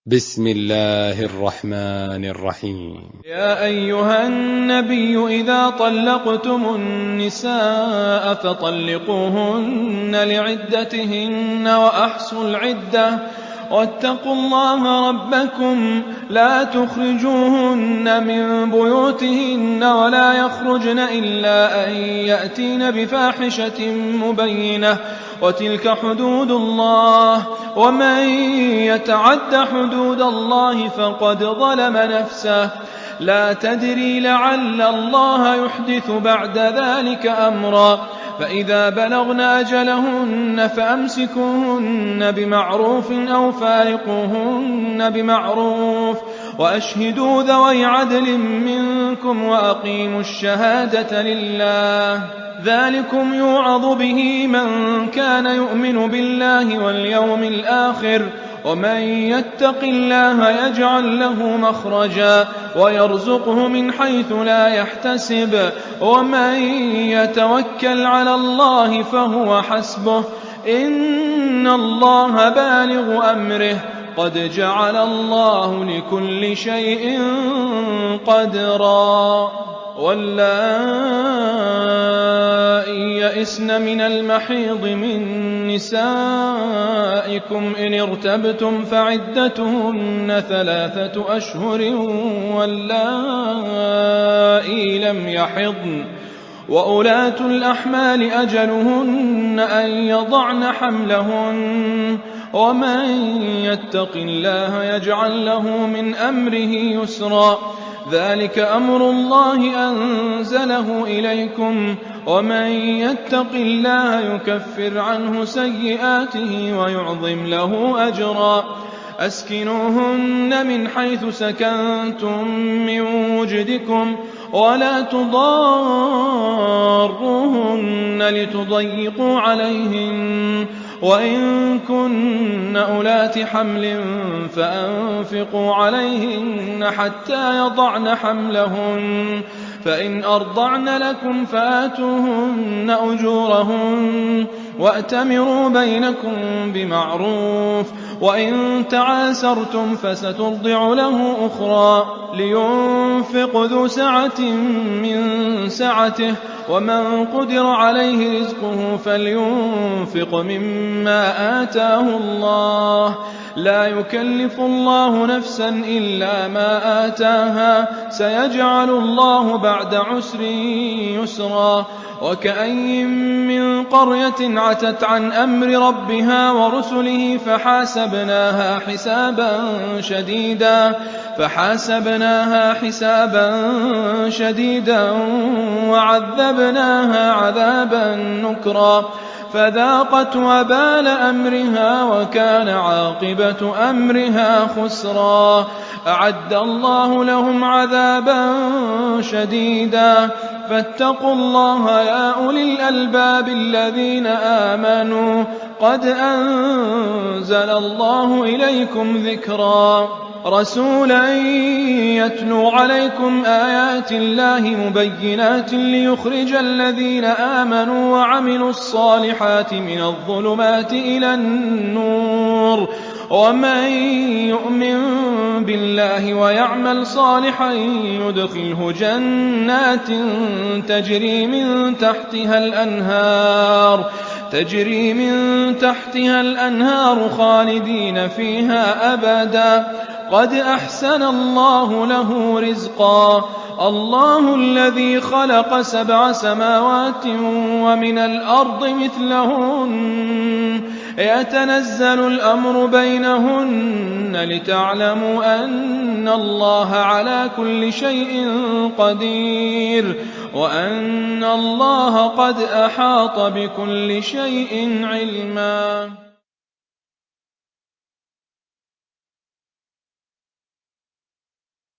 بسم الله الرحمن الرحيم. يا أيها النبي إذا طلقتم النساء فطلقوهن لعدتهن وأحصوا العدة واتقوا الله ربكم لا تخرجوهن من بيوتهن ولا يخرجن إلا أن يأتين بفاحشة مبينة وتلك حدود الله ومن يتعد حدود الله فقد ظلم نفسه لا تدري لعل الله يحدث بعد ذلك أمرا فإذا بلغن أجلهن فأمسكوهن بمعروف أو فارقوهن بمعروف وأشهدوا ذوي عدل منكم وأقيموا الشهادة لله ذلكم يوعظ به من كان يؤمن بالله واليوم الآخر ومن يتق الله يجعل له مخرجا ويرزقه من حيث لا يحتسب ومن يتوكل على الله فهو حسبه إن الله بالغ أمره قد جعل الله لكل شيء قدرا واللائي يئسن من المحيض من نسائكم إن ارتبتم فعدتهن 3 أشهر واللائي لم يحضن وأولاة الأحمال أجلهن أن يضعن حملهن ومن يتق الله يجعل له من أمره يسرا ذلك أمر الله أنزله إليكم ومن يتق الله يكفر عنه سيئاته ويعظم له أجرا أسكنوهن من حيث سكنتم من وجدكم ولا تضاروهن لتضيقوا عليهن وإن كن أولات حمل فأنفقوا عليهن حتى يضعن حملهن فإن أرضعن لكم فآتوهن أجورهن وأتمروا بينكم بمعروف وإن تعاسرتم فسترضع له أخرى لينفق ذو سعة من سعته ومن قدر عليه رزقه فلينفق مما آتاه الله لا يكلف الله نفسا إلا ما آتاها سيجعل الله بعد عسر يسرا وكأين من قرية عتت عن أمر ربها ورسله فحاسبناها حسابا شديدا وعذبناها عذابا نكرا فذاقت وبال أمرها وكان عاقبة أمرها خسرا أعد الله لهم عذابا شديدا فاتقوا الله يا أولي الألباب الذين آمنوا قد أنزل الله إليكم ذكرا رسولا يتلو عليكم آيات الله مبينات ليخرج الذين آمنوا وعملوا الصالحات من الظلمات إلى النور ومن يؤمن بالله ويعمل صالحا يدخله جنات تجري من تحتها الأنهار خالدين فيها أبدا قد أحسن الله له رزقا الله الذي خلق 7 سماوات ومن الأرض مثلهن يتنزل الأمر بينهن لتعلموا أن الله على كل شيء قدير وأن الله قد أحاط بكل شيء علما.